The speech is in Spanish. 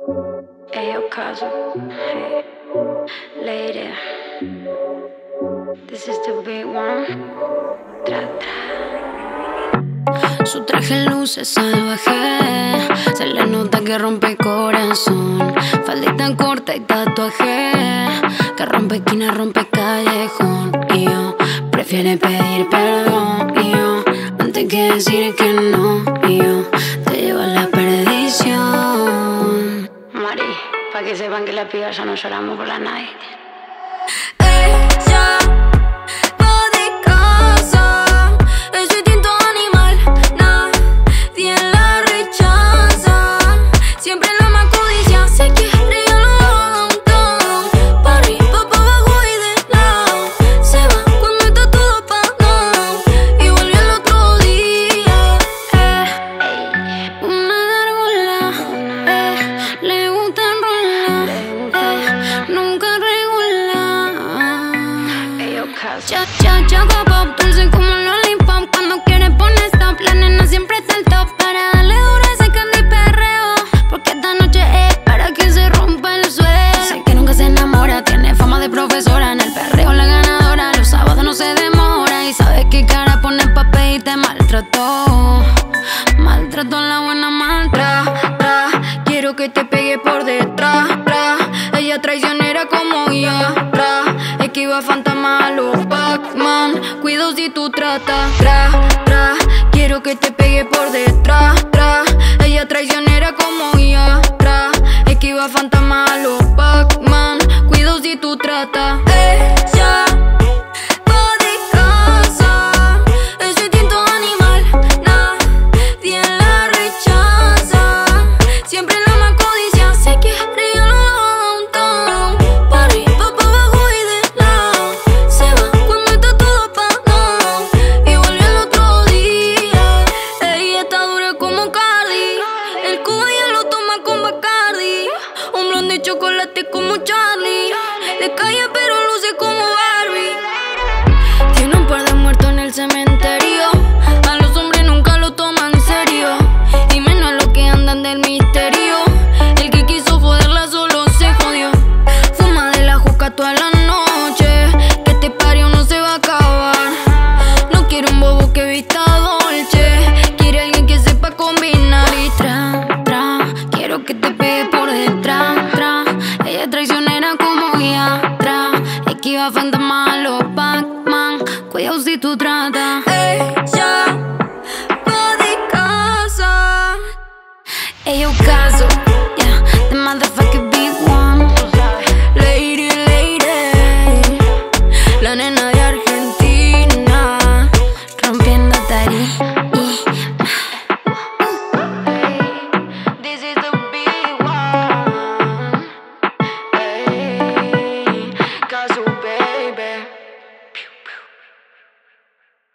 Ayo, caso. Hey, lady. This is the big one. Tra, tra. Su traje luce salvaje, se le nota que rompe corazón. Faldita corta y tatuaje, que rompe esquina, rompe callejón. Y yo prefiere pedir perdón, y yo antes que decir que no, y yo te llevo a la perdición. Mari, pa' que sepan que las pibas ya no lloramos por la night. Ella va de casa, ese tinto animal, nadie la rechaza. Siempre la más codicia, se quiere y lo haga un todo. Pa' arriba, pa' abajo y de lado. Se va cuando está todo apagado y vuelve al otro día. Una gárgola, le gusta enrolar, nunca regular. Cha, cha, choco pop, dulce como lollipop. Cuando quiere pone stop, la nena siempre está al top. Para darle duro ese candy perreo, porque esta noche es para que se rompa el suelo. Sé que nunca se enamora, tiene fama de profesora. En el perreo la ganadora, los sábados no se demora. Y sabes qué cara pone pa' pedir y te maltrató. Maltrató a la buena maltra. Quiero que te pegue por detrás, ella traicionera como ya, esquiva fantasma a los Pac-Man. Cuido si tú tratas, quiero que te pegue por detrás, ella traicionera como ya, esquiva fantasma a los Pac-Man. Cuido si tú tratas. Ella va de casa, ese tinto animal, nadie la rechaza. Siempre la más codicia, se quiere y lo haga un todo. Pa' arriba, pa' abajo y de lado. Se va cuando está todo apagado y vuelve al otro día. Ella está dura como Cardi, el Cuba ya lo toma con Bacardi. Un blonde de chocolate como Charlie, le cae pero luce como Barbie.